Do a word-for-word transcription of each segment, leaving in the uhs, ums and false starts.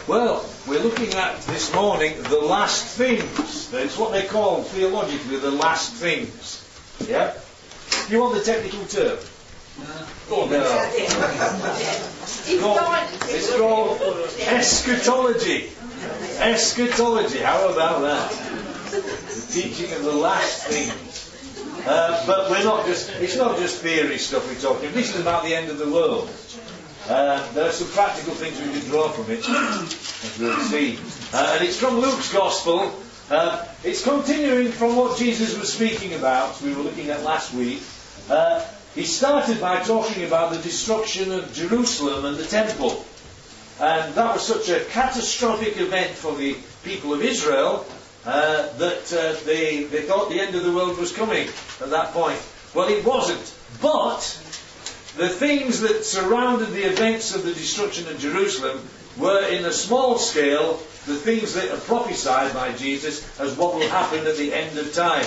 Well, we're looking at this morning the last things. That's what they call theologically the last things. Yeah? You want the technical term? Oh, no. It's called, it's called eschatology. Eschatology. How about that? The teaching of the last things. Uh, but we're not just. It's not just theory stuff we're talking. This is about the end of the world. Uh, there are some practical things we can draw from it, as we'll see. Uh, and it's from Luke's Gospel. Uh, it's continuing from what Jesus was speaking about, we were looking at last week. Uh, he started by talking about the destruction of Jerusalem and the temple. And that was such a catastrophic event for the people of Israel uh, that uh, they, they thought the end of the world was coming at that point. Well, it wasn't. But the things that surrounded the events of the destruction of Jerusalem were in a small scale the things that are prophesied by Jesus as what will happen at the end of time.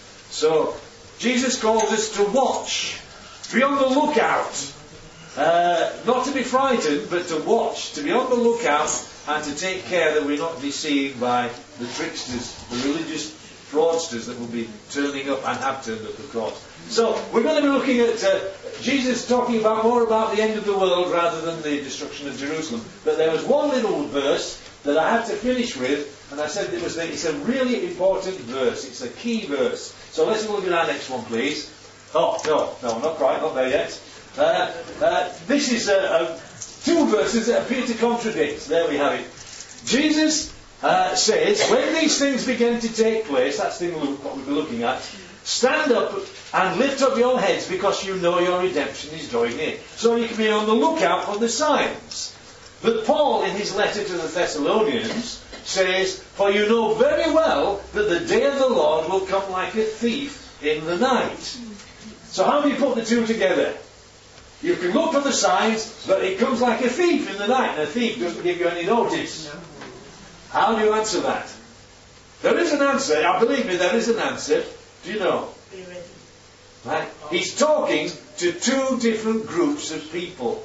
So Jesus calls us to watch, to be on the lookout, uh, not to be frightened, but to watch, to be on the lookout and to take care that we're not deceived by the tricksters, the religious fraudsters that will be turning up and have turned up, of course. So we're going to be looking at uh, Jesus talking about more about the end of the world rather than the destruction of Jerusalem. But there was one little verse that I had to finish with, and I said it was the, it's a really important verse. It's a key verse. So let's look at our next one, please. Oh, no, no, not quite, not there yet. Uh, uh, this is uh, uh, two verses that appear to contradict. There we have it. Jesus uh, says, when these things begin to take place, that's in Luke, what we'll be looking at, stand up and lift up your heads because you know your redemption is drawing near. So you can be on the lookout for the signs. But Paul, in his letter to the Thessalonians, says, for you know very well that the day of the Lord will come like a thief in the night. So how do you put the two together? You can look for the signs, but it comes like a thief in the night, and a thief doesn't give you any notice. How do you answer that? There is an answer. I believe me, there is an answer. Do you know? Be ready. Right? He's talking to two different groups of people.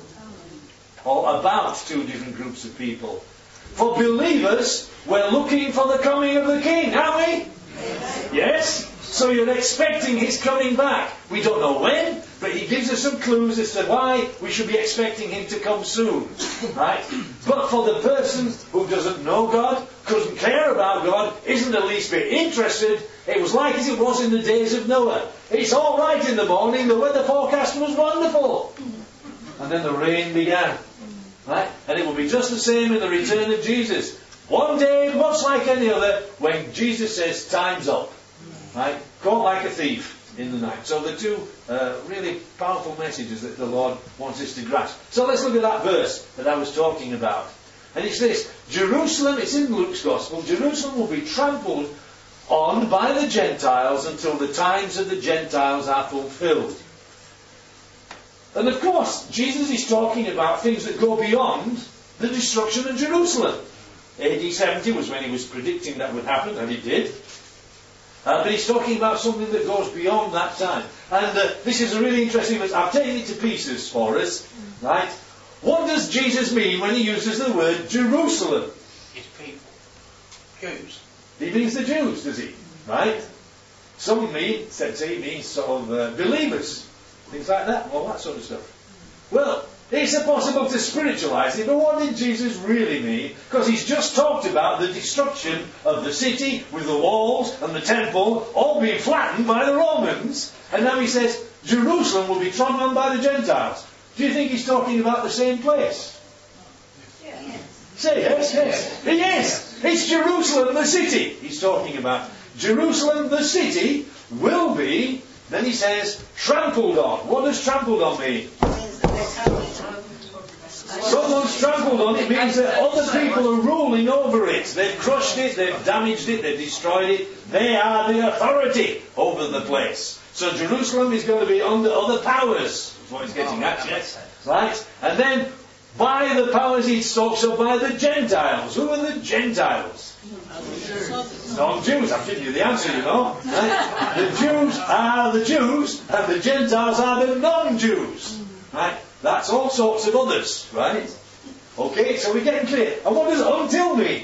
Or about two different groups of people. For believers, we're looking for the coming of the King, aren't we? Yes. Yes? So you're expecting His coming back. We don't know when, but He gives us some clues as to why we should be expecting Him to come soon. Right? But for the person who doesn't know God, doesn't care about God, isn't the least bit interested, it was like as it was in the days of Noah. It's all right in the morning, the weather forecast was wonderful. And then the rain began. Right? And it will be just the same in the return of Jesus. One day, much like any other, when Jesus says, time's up. Right? Caught like a thief in the night. So the two uh, really powerful messages that the Lord wants us to grasp. So let's look at that verse that I was talking about. And it's this. Jerusalem, it's in Luke's Gospel, Jerusalem will be trampled on by the Gentiles until the times of the Gentiles are fulfilled. And of course, Jesus is talking about things that go beyond the destruction of Jerusalem. A D seventy was when he was predicting that would happen, and it did. Uh, but he's talking about something that goes beyond that time. And uh, this is a really interesting verse. I've taken it to pieces for us. Right? What does Jesus mean when he uses the word Jerusalem? His people. Jews. He means the Jews, does he? Right? Some mean, said he means sort of uh, believers. Things like that, all that sort of stuff. Well, it's impossible to spiritualize it, but what did Jesus really mean? Because he's just talked about the destruction of the city with the walls and the temple all being flattened by the Romans. And now he says, Jerusalem will be trodden on by the Gentiles. Do you think he's talking about the same place? Yes. Say yes, yes. Yes, it's Jerusalem, the city he's talking about. Jerusalem, the city, will be, then he says, trampled on. What does trampled on mean? Someone's trampled on it means that other people are ruling over it. They've crushed it, they've damaged it, they've destroyed it. They are the authority over the place. So Jerusalem is going to be under other powers. That's what he's getting at. Yes. Right? And then, by the powers he talks of, by the Gentiles. Who are the Gentiles? Non-Jews. I've given you the answer, you know. Right? The Jews are the Jews, and the Gentiles are the non-Jews. Right? That's all sorts of others, right? Okay, so we're getting clear. And what does until mean?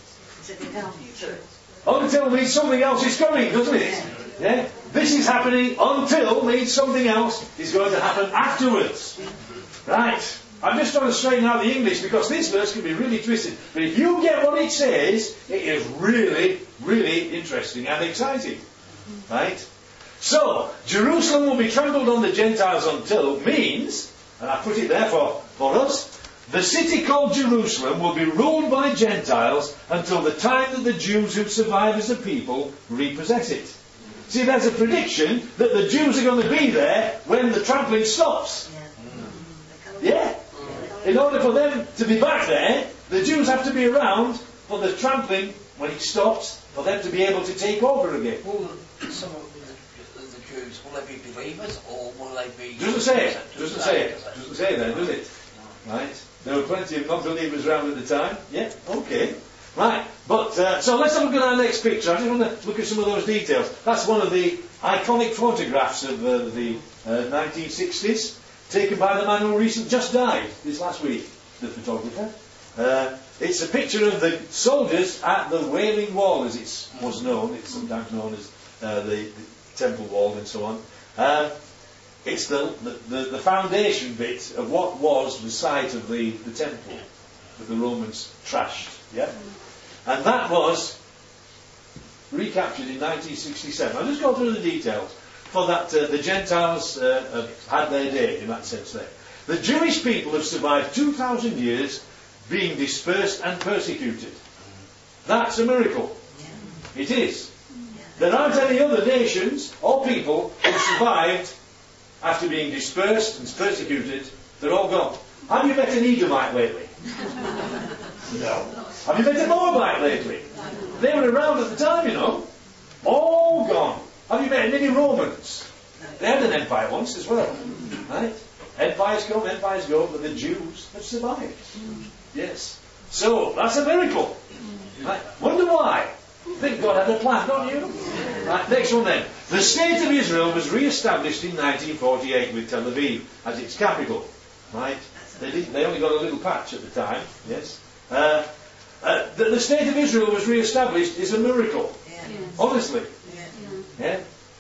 Until means something else is coming, doesn't it? Yeah? This is happening until means something else is going to happen afterwards. Right. I'm just trying to straighten out the English because this verse can be really twisted. But if you get what it says, it is really, really interesting and exciting. Right? So, Jerusalem will be trampled on the Gentiles until means, and I put it there for, for us, the city called Jerusalem will be ruled by Gentiles until the time that the Jews who survive as a people repossess it. See, there's a prediction that the Jews are going to be there when the trampling stops. Yeah. In order for them to be back there, the Jews have to be around for the trampling, when it stops, for them to be able to take over again. Will some of the, the Jews, will they be believers or will they be... Doesn't say it. Doesn't say it. Doesn't say that, does it? Right. There were plenty of non-believers around at the time. Yeah, okay. Right. But, uh, so let's look at our next picture. I just want to look at some of those details. That's one of the iconic photographs of uh, the uh, nineteen sixties, taken by the man who recently just died this last week, the photographer. Uh, it's a picture of the soldiers at the Wailing Wall, as it was known. It's sometimes known as uh, the, the Temple Wall and so on. Uh, it's the, the, the foundation bit of what was the site of the, the temple that the Romans trashed. Yeah? And that was recaptured in nineteen sixty-seven. I'll just go through the details. For that, uh, the Gentiles uh, have had their day, in that sense there. The Jewish people have survived two thousand years being dispersed and persecuted. That's a miracle. It is. There aren't any other nations or people who survived after being dispersed and persecuted. They're all gone. Have you met an Edomite lately? No. Have you met a Moabite lately? They were around at the time, you know. All gone. Have you met any Romans? They had an empire once as well. Right? Empires come, empires go, but the Jews have survived. Yes. So, that's a miracle. Right? Wonder why? Think God had a plan, don't you? Right, next one then. The state of Israel was re-established in nineteen forty-eight with Tel Aviv as its capital. Right? They, did, they only got a little patch at the time. Yes. Uh, uh, the, the state of Israel was re-established is a miracle. Honestly. Yeah?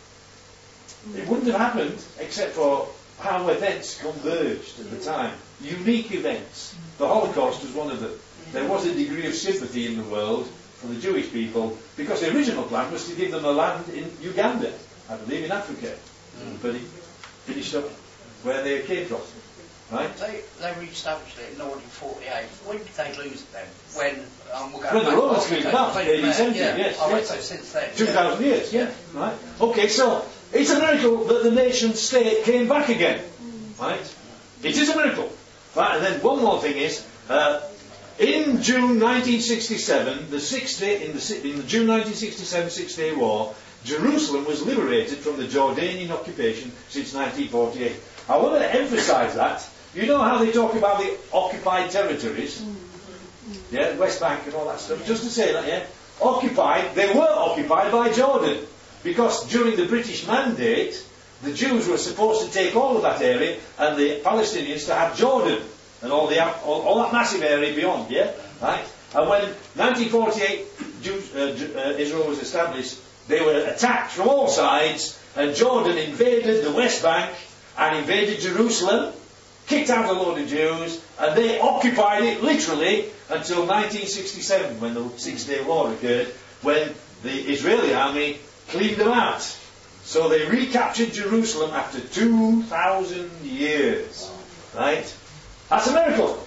It wouldn't have happened except for how events converged at the time. Unique events. The Holocaust was one of them. There was a degree of sympathy in the world for the Jewish people because the original plan was to give them a land in Uganda, I believe in Africa. Mm. But it finished up where they came from. Right? They, they re-established it in nineteen forty-eight. When did they lose it then? When um, we're going when the Romans cleaned it up, eighteen seventy, yeah. yes. Oh, yes. So since then. two thousand yeah. years, yeah. Right. Okay, so it's a miracle that the nation state came back again. Right? It is a miracle. Right, and then one more thing is, uh, in June nineteen sixty-seven, the six day, in the in the June nineteen sixty-seven Six Day War, Jerusalem was liberated from the Jordanian occupation since nineteen forty-eight. I want to emphasise that. You know how they talk about the occupied territories? Yeah, West Bank and all that stuff. Just to say that, yeah, occupied. They were occupied by Jordan because during the British Mandate, the Jews were supposed to take all of that area and the Palestinians to have Jordan and all the all, all that massive area beyond. Yeah, right. And when nineteen forty-eight Jews, uh, uh, Israel was established, they were attacked from all sides, and Jordan invaded the West Bank and invaded Jerusalem, kicked out a load of Jews, and they occupied it literally until nineteen sixty-seven, when the Six Day War occurred, when the Israeli army cleaned them out. So they recaptured Jerusalem after two thousand years. Right? That's a miracle.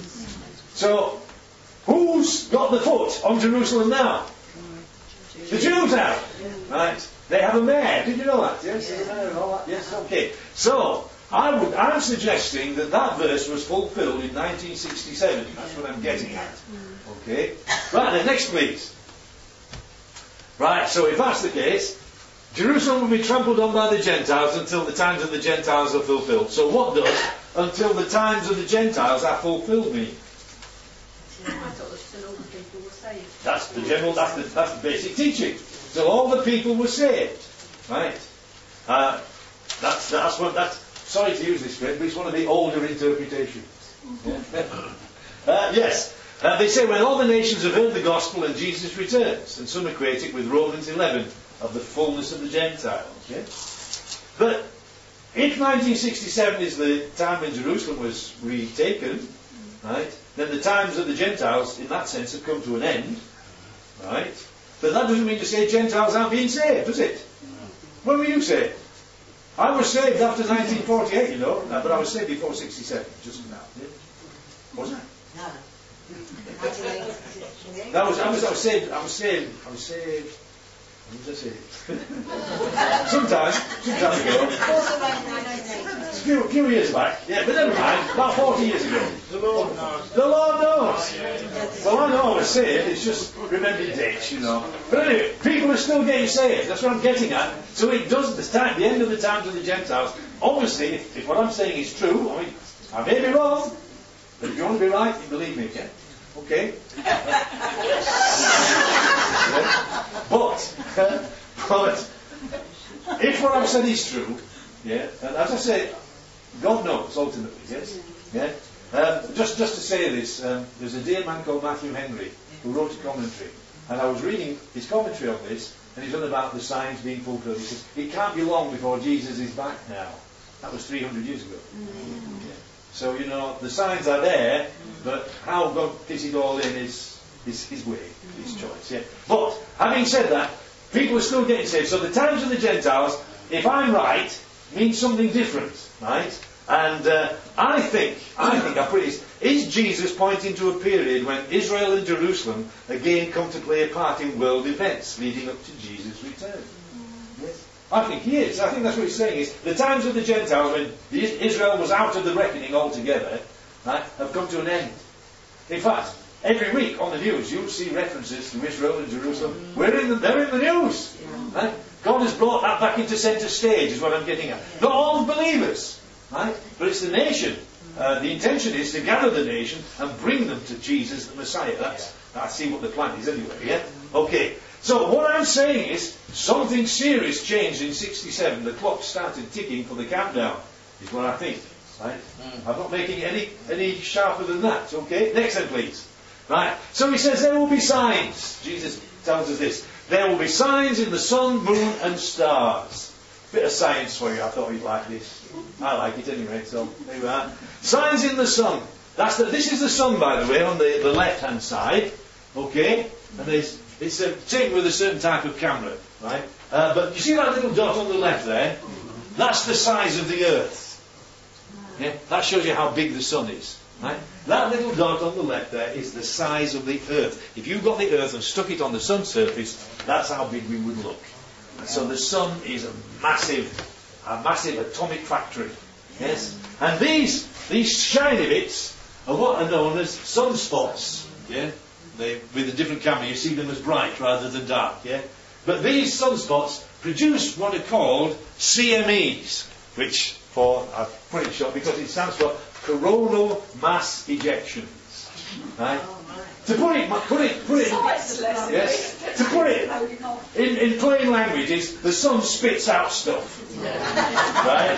So, who's got the foot on Jerusalem now? The Jews have. Right? They have a mayor. Did you know that? Yes, there's a mayor and all that. Yes, okay. So, I would, I'm suggesting that that verse was fulfilled in nineteen sixty-seven. That's what I'm getting at. Okay? Right then, next please. Right, so if that's the case, Jerusalem will be trampled on by the Gentiles until the times of the Gentiles are fulfilled. So what does until the times of the Gentiles are fulfilled mean? That's the general, that's the, that's the basic teaching. Till all the people were saved. Right? Uh, that's, that's what, that's, sorry to use this phrase, but it's one of the older interpretations. Yeah. Uh, yes. Uh, they say when all the nations have heard the gospel and Jesus returns, and some equate it with Romans eleven of the fullness of the Gentiles. Yeah? But if nineteen sixty-seven is the time when Jerusalem was retaken, right, then the times of the Gentiles, in that sense, have come to an end, right? But that doesn't mean to say Gentiles aren't being saved, does it? When were you saved? I was saved after nineteen forty-eight, you know, uh, but I was saved before sixty-seven, just now. Yeah? Wasn't I? No. That was, I was, I was saved, I was saved, I was saved, when was I saved? sometime, sometime ago. A few, few years back, yeah, but never mind, about forty years ago. The Lord knows. The Lord knows. Well, I know I was saved, it's just remembering dates, you know. But anyway, people are still getting saved, that's what I'm getting at. So it does, the, time, the end of the times of the Gentiles, obviously, if, if what I'm saying is true, I mean, I may be wrong, but if you want to be right, you believe me, yeah? Okay? yeah. But, uh, but, if what I've said is true, yeah, and as I say, God knows, ultimately, yes? Yeah? Um, just, just to say this, um, there's a dear man called Matthew Henry who wrote a commentary, and I was reading his commentary on this, and he's on about the signs being fulfilled. He says, it can't be long before Jesus is back now. That was three hundred years ago. Yeah. So, you know, the signs are there, but how God fits it all in is, is his way, his choice. Yeah. But, having said that, people are still getting saved. So the times of the Gentiles, if I'm right, means something different, right? And uh, I think, I think, I put it, is Jesus pointing to a period when Israel and Jerusalem again come to play a part in world events leading up to Jesus' return? Yes. I think he is. I think that's what he's saying is the times of the Gentiles when Israel was out of the reckoning altogether, right, have come to an end. In fact, every week on the news you'll see references to Israel and Jerusalem. We're in the, they're in the news. Right? God has brought that back into centre stage is what I'm getting at. Not all believers, right? But it's the nation. Uh, the intention is to gather the nation and bring them to Jesus the Messiah. That's, I see what the plan is anyway, yeah? Okay. So what I'm saying is, something serious changed in sixty-seven. The clock started ticking for the countdown, is what I think. Right? Mm. I'm not making it any, any sharper than that. Okay? Next then, please. Right? So he says there will be signs. Jesus tells us this. There will be signs in the sun, moon and stars. Bit of science for you. I thought you'd like this. I like it anyway, so there we are. Signs in the sun. That's the, this is the sun, by the way, on the, the left-hand side. Okay? And there's It's uh, taken with a certain type of camera, right? Uh, but you see that little dot on the left there? That's the size of the Earth. Yeah? That shows you how big the sun is, right? That little dot on the left there is the size of the Earth. If you got the Earth and stuck it on the sun's surface, that's how big we would look. And so the sun is a massive, a massive atomic factory. Yes? And these these shiny bits are what are known as sunspots. Yeah? They, with a different camera, you see them as bright rather than dark, yeah? But these sunspots produce what are called C M Es, which, for, I've put it short because it stands for coronal mass ejections. Right? To put it, put it, put it, yes, to put it in, in plain language is the sun spits out stuff. Right?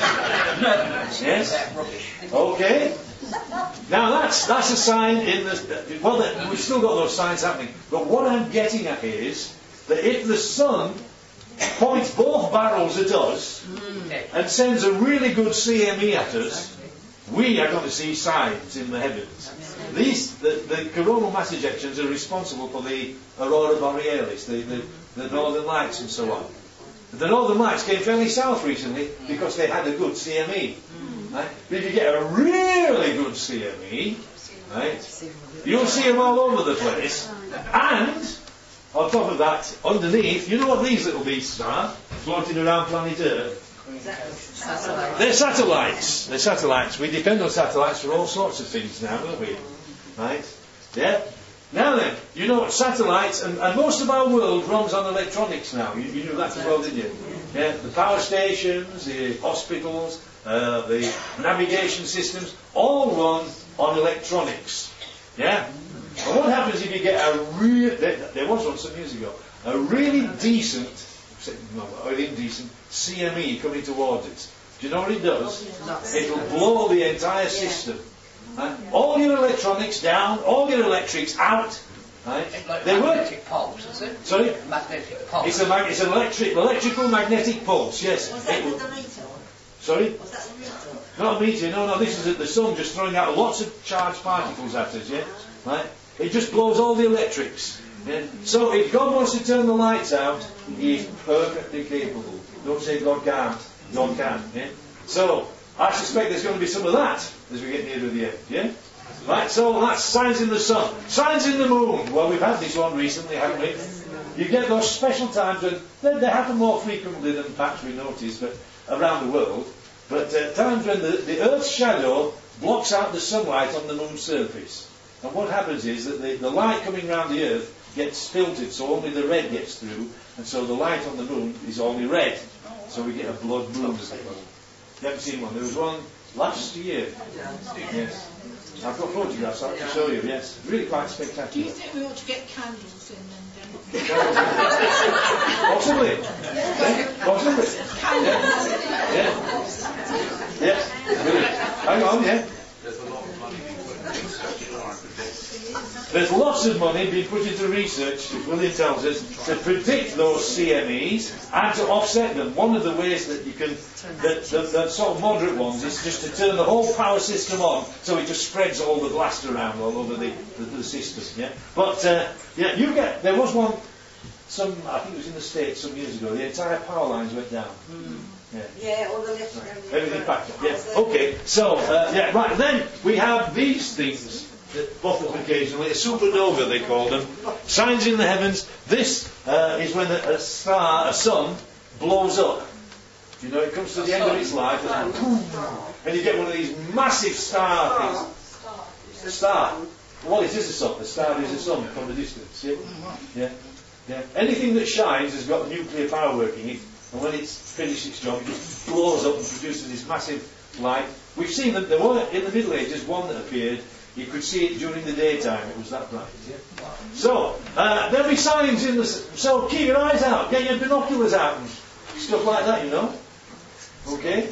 Yes? Okay? Now that's that's a sign in the well. The, we've still got those signs happening. But what I'm getting at is that if the sun points both barrels at us and sends a really good C M E at us, we are going to see signs in the heavens. These the, the coronal mass ejections are responsible for the aurora borealis, the, the, the northern lights, and so on. The northern lights came fairly south recently because they had a good C M E. Right? But if you get a really good C M E, right, you'll see them all over the place. And, on top of that, underneath, you know what these little beasts are, floating around planet Earth? Satellites. They're satellites. They're satellites. We depend on satellites for all sorts of things now, don't we? Right? Yeah? Now then, you know what satellites, and, and most of our world runs on electronics now. You, you knew that as well, didn't you? Yeah? The power stations, the hospitals, Uh, the navigation systems all run on electronics. Yeah? And what happens if you get a real, there, there was one some years ago, a really decent, no, indecent C M E coming towards it. Do you know what it does? It'll blow the entire system. Right? All your electronics down, all your electrics out. Right? It's like They work. magnetic pulse, is it? Sorry? Magnetic pulse. It's a mag- it's an electric electrical magnetic pulse. Yes. Was that It with will- the meter? Sorry. Was that the meter? Not a meteor, no, no, this is the sun just throwing out lots of charged particles at us, yeah? Right? It just blows all the electrics. Yeah? So if God wants to turn the lights out, He is perfectly capable. Don't say God can't. God can, yeah? So, I suspect there's going to be some of that as we get near to the end, yeah? Right, so that's signs in the sun. Signs in the moon. Well, we've had this one recently, haven't we? You get those special times when they, they happen more frequently than perhaps we notice, but around the world. But uh, times when the, the Earth's shadow blocks out the sunlight on the moon's surface. And what happens is that the, the light coming round the Earth gets filtered, so only the red gets through, and so the light on the moon is only red. So we get a blood moon. You haven't seen one? There was one last year. Yes. I've got photographs I can show you, yes. Really quite spectacular. Do you think we ought to get candles in then? Possibly. Yeah. Possibly. Yeah. Yeah. Yeah. Brilliant. Hang on, yeah. There's lots of money being put into research, as William tells us, to predict those C M Es and to offset them. One of the ways that you can, that, that, that sort of moderate ones, is just to turn the whole power system on so it just spreads all the blast around all over the, the, the system. Yeah. But uh, yeah, you get. There was one. Some I think it was in the States some years ago. The entire power lines went down. Mm. Yeah. Yeah, all the lift. Right. Everything back up. Yeah. Okay. So uh, yeah. Right. Then we have these things. That pop up occasionally, a supernova they call them, signs in the heavens. This uh, is when a, a star, a sun, blows up. You know, it comes to the end of its life, and, and you get one of these massive star things. Star. Well, it is a sun. A star is a sun from a distance. Yeah? Yeah. Yeah. Anything that shines has got nuclear power working it, and when it's finished its job, it just blows up and produces this massive light. We've seen that there were in the Middle Ages one that appeared. You could see it during the daytime. It was that bright. Yeah? So, uh, there'll be signs in the... So, keep your eyes out. Get your binoculars out and stuff like that, you know. Okay?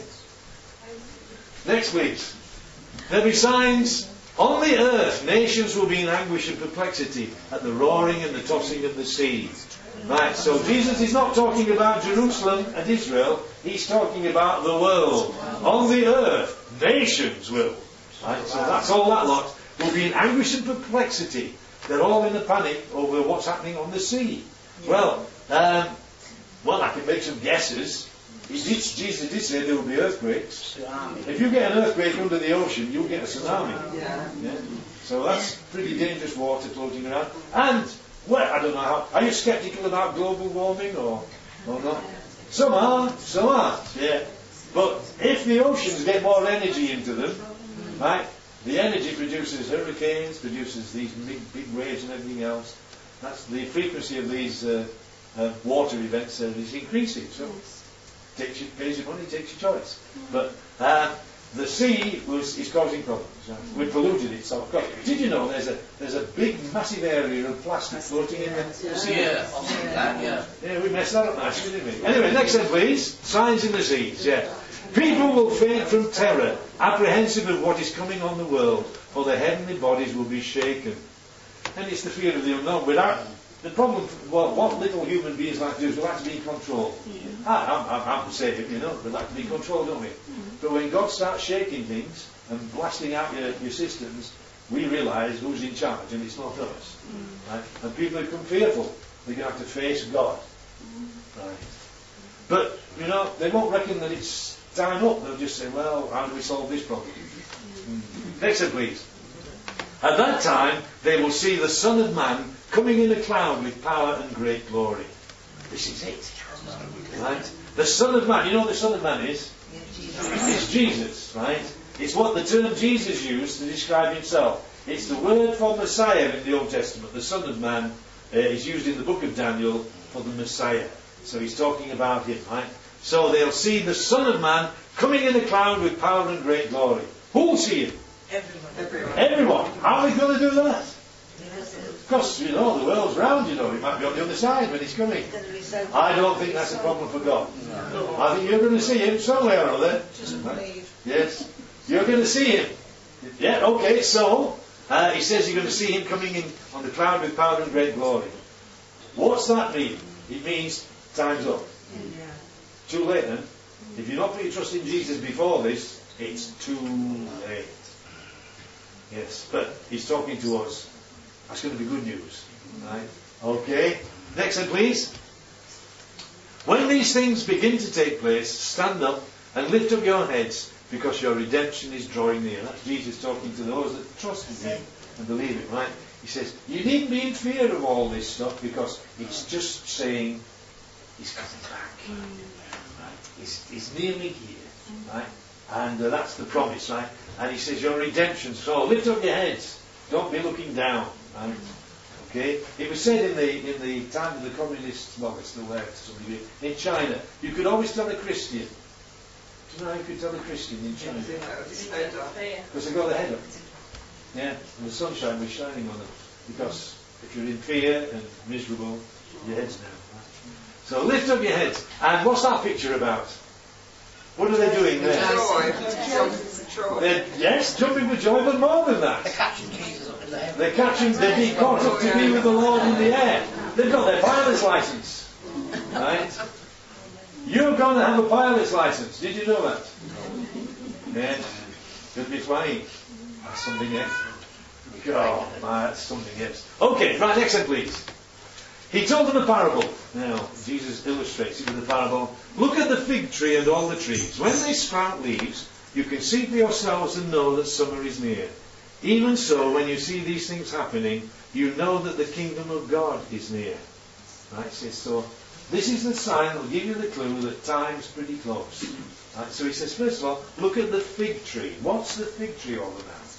Next, please. There'll be signs on the earth. Nations will be in anguish and perplexity at the roaring and the tossing of the sea. Right, so Jesus is not talking about Jerusalem and Israel. He's talking about the world. On the earth, nations will. Right, so that's all that lot. Will be in anguish and perplexity. They're all in a panic over what's happening on the sea. Yeah. Well, um, well, I can make some guesses. He did, Jesus did say there will be earthquakes. Tsunami. If you get an earthquake under the ocean, you'll get a tsunami. Yeah. Yeah. So that's pretty dangerous water floating around. And, well, I don't know how. Are you sceptical about global warming or, or not? Some are, some aren't. Yeah. But if the oceans get more energy into them, right? The energy produces hurricanes, produces these big, big waves and everything else. That's the frequency of these uh, uh, water events uh, is increasing. So, takes your, pays your money, takes your choice. But uh, the sea was, is causing problems. Right? We polluted it. So, did you know there's a there's a big, massive area of plastic floating in the sea? Yeah, I've seen that. Yeah. Yeah, we messed that up nicely, didn't we? Anyway, next one, please. Signs in the seas. Yeah. People will faint from terror, apprehensive of what is coming on the world, for the heavenly bodies will be shaken. And it's the fear of the unknown. Without the problem, well, what little human beings like to do is we like to be in control. Yeah. I, I'm, I'm, I'm the same, you know, we like to be in control, don't we? Mm-hmm. But when God starts shaking things and blasting out your, your systems, we realise who's in charge, and it's not us. Mm-hmm. Right? And people become fearful. They're going to have to face God. Mm-hmm. Right? But, you know, they won't reckon that it's time up. They'll just say, well, how do we solve this problem? Mm. Next one, please. At that time, they will see the Son of Man coming in a cloud with power and great glory. This is it. Right? The Son of Man. You know what the Son of Man is? It's Jesus, right? It's what the term Jesus used to describe himself. It's the word for Messiah in the Old Testament. The Son of Man uh, is used in the book of Daniel for the Messiah. So he's talking about him, right? So they'll see the Son of Man coming in a cloud with power and great glory. Who will see him? Everyone. Everyone. Everyone. How are we going to do that? Because, you know, the world's round, you know. He might be on the other side when he's coming. I don't think that's a problem for God. I think you're going to see him somewhere or other. Just believe. Yes. You're going to see him. Yeah, okay, so uh, he says you're going to see him coming in on the cloud with power and great glory. What's that mean? It means time's up. Yeah. Too late then. If you're not put your trust in Jesus before this, it's too late. Yes, but he's talking to us. That's going to be good news. Right? Okay. Next one, please. When these things begin to take place, stand up and lift up your heads, because your redemption is drawing near. That's Jesus talking to those that trust in him and believe him, right? He says, you needn't be in fear of all this stuff, because he's just saying he's coming back. Right? He's, he's nearly here, right? And uh, that's the promise, right? And he says, your redemption, so lift up your heads. Don't be looking down, right? Okay? It was said in the in the time of the communists, well, it's still there to some degree, in China, you could always tell a Christian. Do you know how you could tell a Christian in China? Because they got their head up. Yeah, and the sunshine was shining on them. Because if you're in fear and miserable, your head's down. Right? So lift up your heads. And what's that picture about? What are they doing there? They're, yes, jumping with joy, but more than that. They're catching Jesus up in the heaven. They're catching, they're being caught up to be with the Lord in the air. They've got their pilot's license. Right? You're going to have a pilot's license. Did you know that? Yes. You'll be flying. That's something else. Oh, that's something else. Okay, right, next one, please. He told them a parable. Now, Jesus illustrates it with a parable. Look at the fig tree and all the trees. When they sprout leaves, you can see for yourselves and know that summer is near. Even so, when you see these things happening, you know that the kingdom of God is near. Right? So, this is the sign that will give you the clue that time's pretty close. Right? So he says, first of all, look at the fig tree. What's the fig tree all about?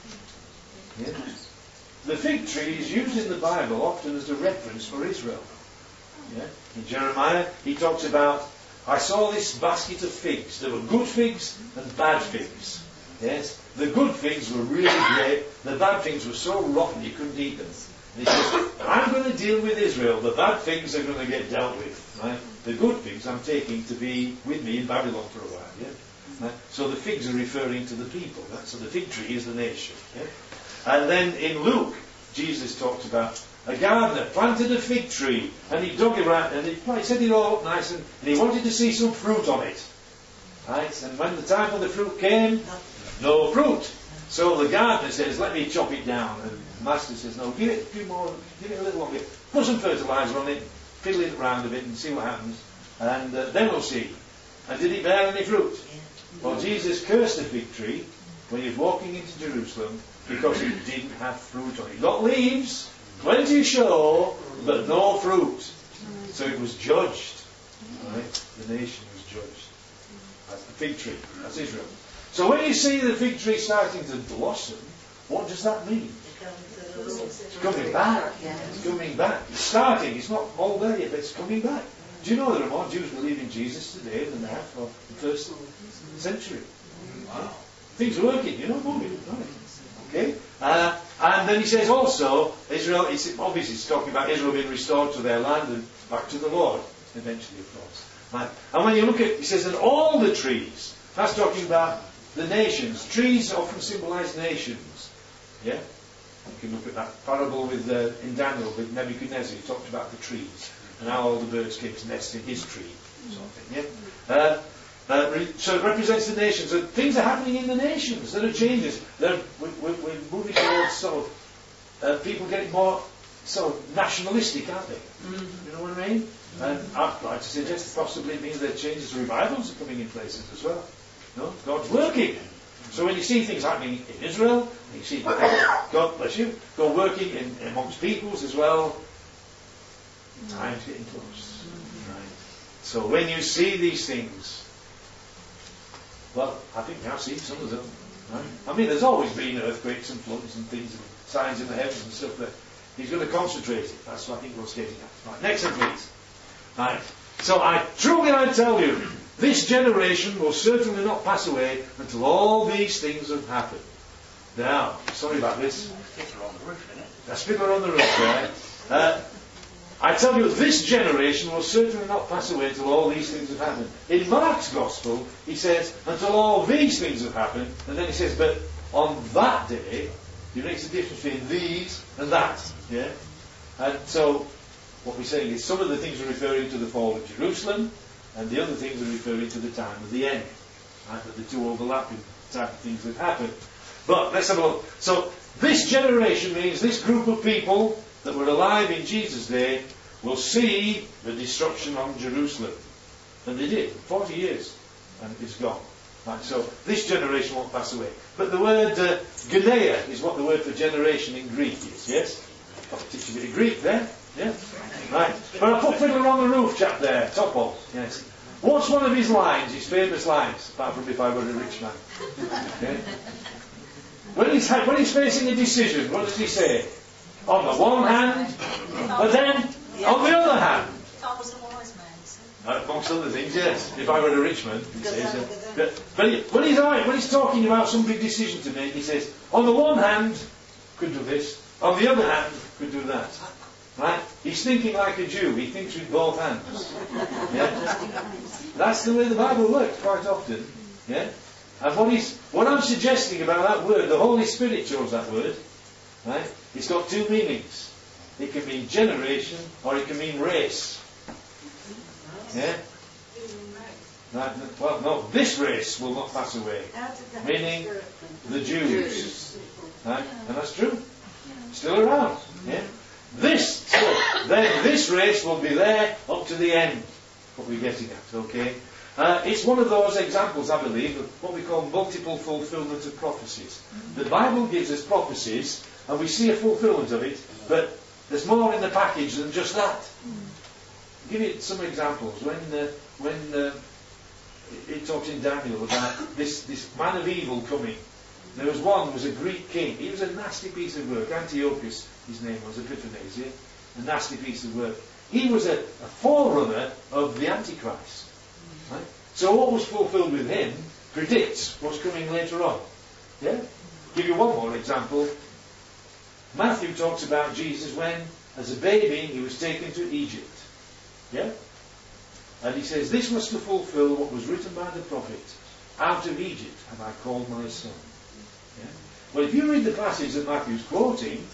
Yeah. The fig tree is used in the Bible often as a reference for Israel. Yeah? In Jeremiah, he talks about, I saw this basket of figs. There were good figs and bad figs. Yes? The good figs were really great. The bad figs were so rotten you couldn't eat them. And he says, I'm going to deal with Israel. The bad figs are going to get dealt with. Right? The good figs I'm taking to be with me in Babylon for a while. Yeah? Right? So the figs are referring to the people. Right? So the fig tree is the nation. Yeah? And then in Luke, Jesus talked about a gardener planted a fig tree and he dug it right and he set it all up nice and, and he wanted to see some fruit on it. Right? And when the time for the fruit came, no fruit. So the gardener says, let me chop it down. And the master says, no, give it a few more, give it a little longer. Put some fertilizer on it, fiddle it around a bit and see what happens. And uh, then we'll see. And did it bear any fruit? Well, Jesus cursed the fig tree when he was walking into Jerusalem because it didn't have fruit on it. Got leaves, plenty of show, but no fruit. So it was judged. Right? The nation was judged. That's the fig tree. That's Israel. So when you see the fig tree starting to blossom, what does that mean? It's coming back. It's coming back. It's starting. It's not all there yet, but it's coming back. Do you know there are more Jews believe in Jesus today than there have for the first century? Wow. Things are working, you know, moving. Right. Okay? Uh, and then he says also, Israel, it's, obviously it's talking about Israel being restored to their land and back to the Lord, eventually, of course. Right. And when you look at, he says, and all the trees, that's talking about the nations. Trees often symbolize nations. Yeah? You can look at that parable with uh, in Daniel with Nebuchadnezzar. He talked about the trees and how all the birds came to nest in his tree. Sort of thing, yeah? Uh, uh, re- so it represents the nations. So things are happening in the nations. There are changes. There, we're, we're moving towards sort of uh, people getting more sort of nationalistic, aren't they? Mm-hmm. You know what I mean? And I'd like to suggest possibly it means that changes, revivals are coming in places as well. No? God's working. So when you see things happening in Israel, you see God bless you, God working in, amongst peoples as well, time's getting close. Right. So when you see these things, well, I think now see some of them. Right? I mean, there's always been earthquakes and floods and things, and signs in the heavens and stuff, but he's going to concentrate it. That's what I think what's getting at. Right. Next one, please. Right. So I truly I tell you, this generation will certainly not pass away until all these things have happened. Now, sorry about this. Fiddler on the roof, isn't it? A fiddler on the roof, right? Uh, I tell you, this generation will certainly not pass away until all these things have happened. In Mark's Gospel, he says, until all these things have happened, and then he says, but on that day, he makes a difference between these and that. Yeah? And so, what we're saying is some of the things are referring to the fall of Jerusalem, and the other things are referring to the time of the end. Right? But the two overlapping type of things that happen. But let's have a look. So, this generation means this group of people that were alive in Jesus' day will see the destruction on Jerusalem. And they did. forty years. And it's gone. Right, so this generation won't pass away. But the word uh, Genea is what the word for generation in Greek is, yes? I'll teach you a bit of Greek there. Yeah? Right. But I put Fiddler on the Roof chap there, Topol. Yes. What's one of his lines, his famous lines, apart from if I were a rich man? Okay? When he's, ha- when he's facing a decision, what does he say? On the one hand, but then on the other hand. I was a wise man, so. Uh, amongst other things, yes. If I were a rich man, he says. Uh, but but he, when, he's, when he's talking about some big decision to make, he says, on the one hand, could do this. On the other hand, could do that. Right? He's thinking like a Jew. He thinks with both hands. Yeah? That's the way the Bible works quite often. Yeah? And what, he's, what I'm suggesting about that word, the Holy Spirit chose that word. Right? It's got two meanings. It can mean generation or it can mean race. Yeah? Right? Well, no, this race will not pass away. Meaning the Jews. Right? And that's true. Still around. Yeah? This, so then this race will be there up to the end. What we're getting at, okay? Uh, it's one of those examples, I believe, of what we call multiple fulfillment of prophecies. The Bible gives us prophecies, and we see a fulfillment of it, but there's more in the package than just that. I'll give you some examples. When uh, when uh, it talks in Daniel about this, this man of evil coming, there was one who was a Greek king. He was a nasty piece of work. Antiochus, his name was, Epiphanes, yeah? A nasty piece of work. He was a, a forerunner of the Antichrist. Right? So what was fulfilled with him predicts what's coming later on. Yeah? Give you one more example. Matthew talks about Jesus when, as a baby, he was taken to Egypt. Yeah? And he says, this was to fulfill what was written by the prophet. Out of Egypt have I called my son. Yeah? Well, if you read the passage that Matthew's quoting,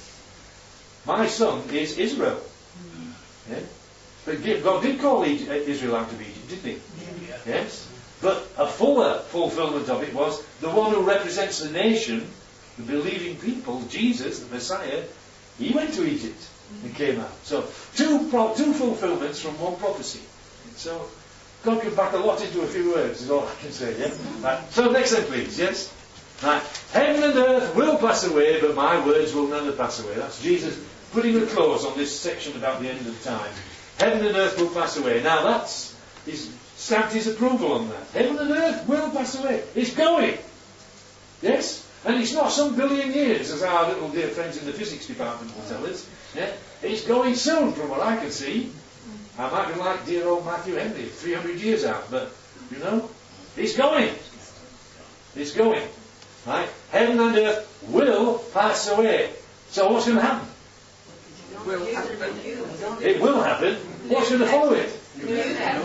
my son is Israel. Yeah? But God did call Israel out of Egypt, didn't he? Yeah. Yes? But a fuller fulfillment of it was the one who represents the nation, the believing people, Jesus, the Messiah, he went to Egypt and came out. So, two pro- two fulfillments from one prophecy. So, God can pack a lot into a few words, is all I can say, yeah? Right. So, next one, please, yes? Right. Heaven and earth will pass away, but my words will never pass away. That's Jesus putting a clause on this section about the end of time. Heaven and earth will pass away. Now that's, he's stamped his approval on that. Heaven and earth will pass away. It's going. Yes? And it's not some billion years, as our little dear friends in the physics department will tell us. Yeah? It's going soon, from what I can see. I might be like dear old Matthew Henry, three hundred years out, but, you know, it's going. It's going. Right? Heaven and earth will pass away. So what's going to happen? Will happen. It will happen. What's going to follow it? A new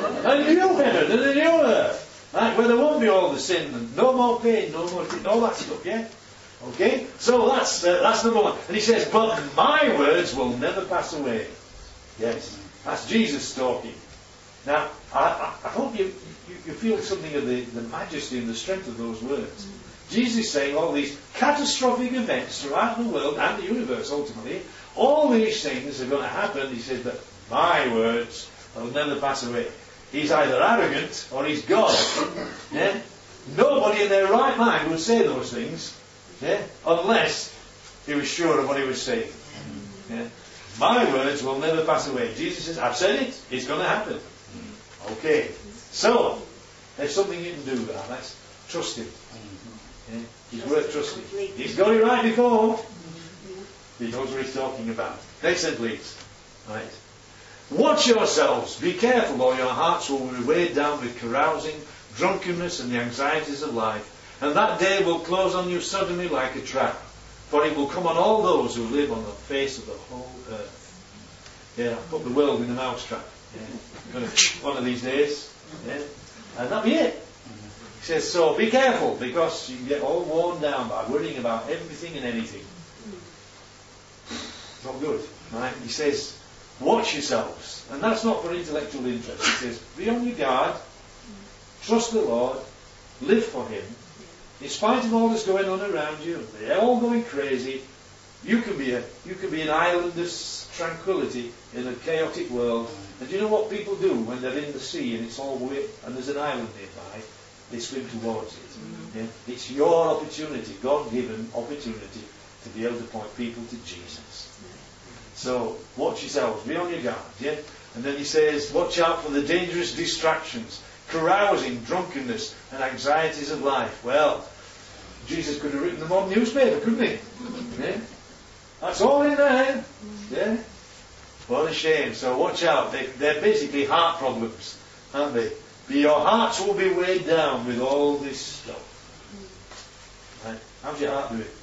heaven and a new earth. Right? Where there won't be all the sin and no more pain, no more all that stuff, yeah? Okay? So that's uh, that's number one. And he says, but my words will never pass away. Yes. That's Jesus talking. Now, I, I, I hope you, you, you feel something of the, the majesty and the strength of those words. Jesus is saying all these catastrophic events throughout the world and the universe ultimately, all these things are going to happen. He said that my words will never pass away. He's either arrogant or he's God. Yeah? Nobody in their right mind would say those things, yeah? Unless he was sure of what he was saying. Yeah? My words will never pass away. Jesus says, I've said it, it's going to happen. Okay. So, there's something you can do there. Let's trust him. Yeah? He's worth trusting. He's got it right before. He knows what he's talking about. Next then, please. Right. Watch yourselves. Be careful, or your hearts will be weighed down with carousing, drunkenness, and the anxieties of life. And that day will close on you suddenly like a trap. For it will come on all those who live on the face of the whole earth. Yeah, put the world in a mousetrap. Yeah. One of these days. Yeah. And that'll be it. He says, so be careful, because you can get all worn down by worrying about everything and anything. It's not good, right? He says, watch yourselves. And that's not for intellectual interest. He says, be on your guard, trust the Lord, live for Him. In spite of all that's going on around you, they're all going crazy. You can be a, you can be an island of tranquility in a chaotic world. And do you know what people do when they're in the sea and it's all weird and there's an island nearby? They swim towards it. Mm-hmm. Yeah? It's your opportunity, God-given opportunity, to be able to point people to Jesus. So watch yourselves, be on your guard. Yeah? And then he says, watch out for the dangerous distractions, carousing, drunkenness, and anxieties of life. Well, Jesus could have written them on newspaper, couldn't he? Yeah? That's all in there. Yeah? What a shame. So watch out. They, they're basically heart problems, aren't they? But your hearts will be weighed down with all this stuff. Right? How's your heart doing?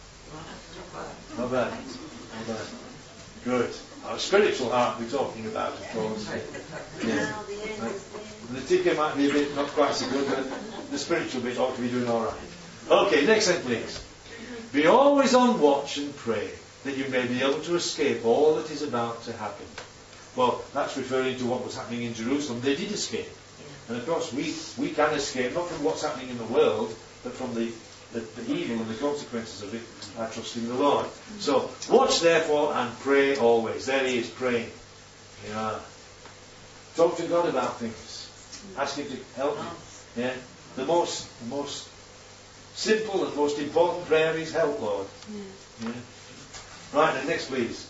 Not bad. Not bad. Good. Our spiritual heart we're talking about, of course. Yeah. Right? The ticker might be a bit not quite so good, but the spiritual bit ought to be doing all right. Okay, next thing, please. Be always on watch and pray, that you may be able to escape all that is about to happen. Well, that's referring to what was happening in Jerusalem. They did escape. And of course, we, we can escape, not from what's happening in the world, but from the, the, the evil and the consequences of it by trusting the Lord. So, watch therefore and pray always. There he is, praying. Yeah. Talk to God about things. Ask Him to help you. Yeah. The most, the most simple and most important prayer is help, Lord. Yeah. Right, and next please.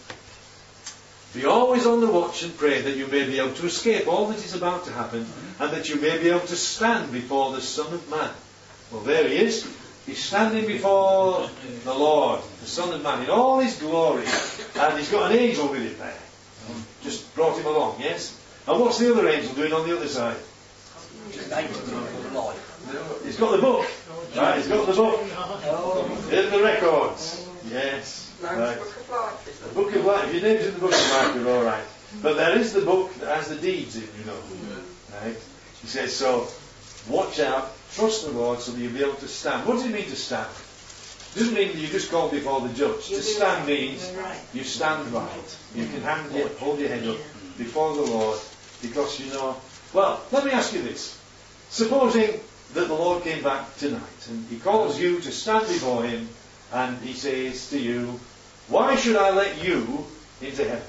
Be always on the watch and pray that you may be able to escape all that is about to happen and that you may be able to stand before the Son of Man. Well, there he is. He's standing before the Lord, the Son of Man, in all his glory. And he's got an angel with him there. Just brought him along, yes? And what's the other angel doing on the other side? Just an angel of the light. He's got the book. Right, he's got the book. In the records. Yes. Right. The book of life. If your name's in the book of life, you're all right. But there is the book that has the deeds in, you know. Right? He says, so, watch out, trust the Lord so that you'll be able to stand. What does it mean to stand? It doesn't mean that you just call before the judge. To stand means you stand right. You can hand your, hold your head up before the Lord because you know... Well, let me ask you this. Supposing that the Lord came back tonight and He calls you to stand before Him and He says to you, why should I let you into heaven?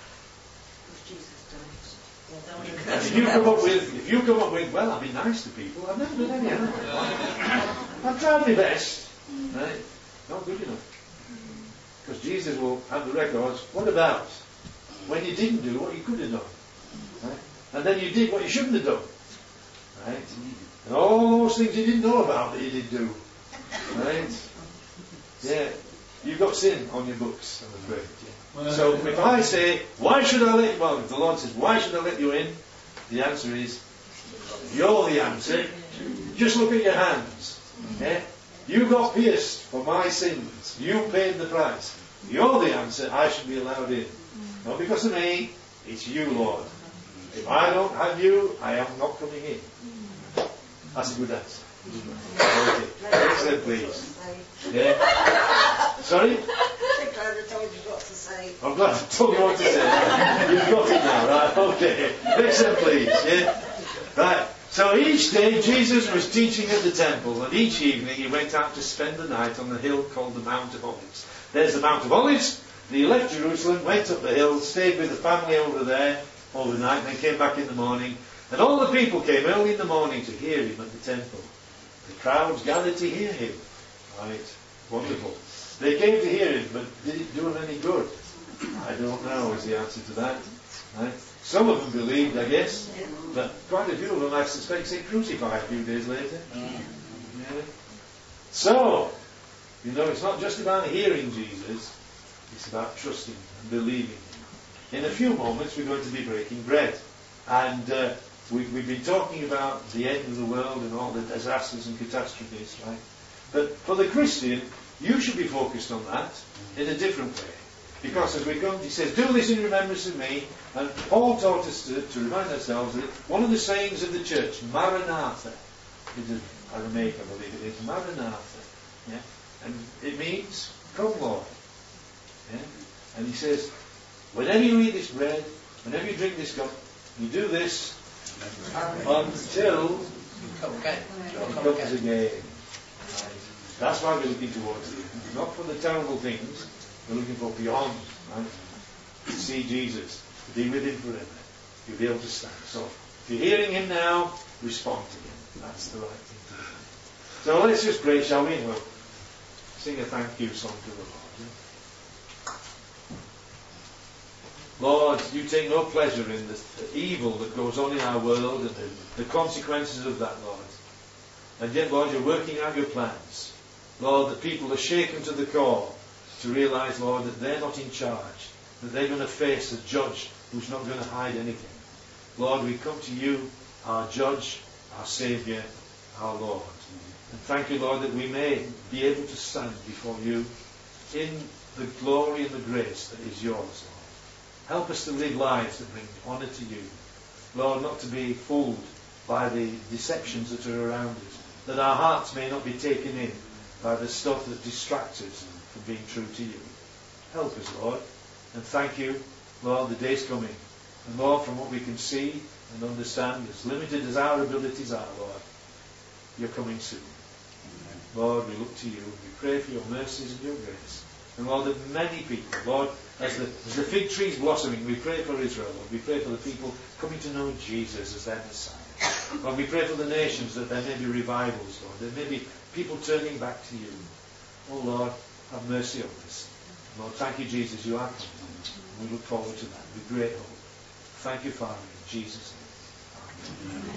If you come up with, if you come up with, well, I've been nice to people. I've never done any of that. I've tried my best. Right? Not good enough. Because Jesus will have the records. What about when you didn't do what you could have done? Right? And then you did what you shouldn't have done. Right? And all those things you didn't know about that you did do. Right? Yeah. You've got sin on your books, I'm afraid. Yeah. So if I say, why should I let you, well, if the Lord says, why should I let you in? The answer is, you're the answer. Just look at your hands. Yeah? You got pierced for my sins. You paid the price. You're the answer. I should be allowed in. Not because of me. It's you, Lord. If I don't have you, I am not coming in. That's a good answer. Okay. Next then, please. Yeah. Sorry? I'm glad I told you what to say. I'm glad I told you what to say. You've got it now, right? Okay. Next then, please. Yeah. Right. So each day Jesus was teaching at the temple, and each evening he went out to spend the night on the hill called the Mount of Olives. There's the Mount of Olives. And he left Jerusalem, went up the hill, stayed with the family over there overnight, and then came back in the morning. And all the people came early in the morning to hear him at the temple. The crowds gathered to hear him. Right. Wonderful. They came to hear him, but did it do them any good? I don't know is the answer to that. Right. Some of them believed, I guess, but quite a few of them, I suspect, say crucified a few days later. Yeah. So, you know, it's not just about hearing Jesus, it's about trusting and believing him. In a few moments, we're going to be breaking bread. And uh, we, we've been talking about the end of the world and all the disasters and catastrophes, right? But for the Christian, you should be focused on that in a different way. Because as we come, he says, do this in remembrance of me. And Paul taught us to, to remind ourselves that one of the sayings of the church, Maranatha, is a Aramaic, I believe it is, Maranatha. Yeah? And it means, come Lord. Yeah? And he says, whenever you eat this bread, whenever you drink this cup, you do this until Come again. he comes again. Right? That's why we're looking towards you. Not for the terrible things, we're looking for beyond. Right? To see Jesus, to be with him forever. You'll be able to stand. So, if you're hearing him now, respond to him. That's the right thing to do. So let's just pray, shall we? We'll sing a thank you song to the Lord. Lord, you take no pleasure in the, the evil that goes on in our world and the, the consequences of that, Lord. And yet, Lord, you're working out your plans. Lord, the people are shaken to the core to realise, Lord, that they're not in charge, that they're going to face a judge who's not going to hide anything. Lord, we come to you, our judge, our Saviour, our Lord. And thank you, Lord, that we may be able to stand before you in the glory and the grace that is yours, Lord. Help us to live lives that bring honour to you. Lord, not to be fooled by the deceptions that are around us, that our hearts may not be taken in by the stuff that distracts us from being true to you. Help us, Lord. And thank you, Lord, the day's coming. And Lord, from what we can see and understand, as limited as our abilities are, Lord, you're coming soon. Amen. Lord, we look to you. We pray for your mercies and your grace. And Lord, that many people, Lord, as the, as the fig tree's blossoming, we pray for Israel, Lord. We pray for the people coming to know Jesus as their Messiah. Lord, we pray for the nations that there may be revivals, Lord. There may be people turning back to you. Oh Lord, have mercy on us. Lord, thank you, Jesus, you are coming. We look forward to that with great hope. Thank you, Father, in Jesus' name. Amen.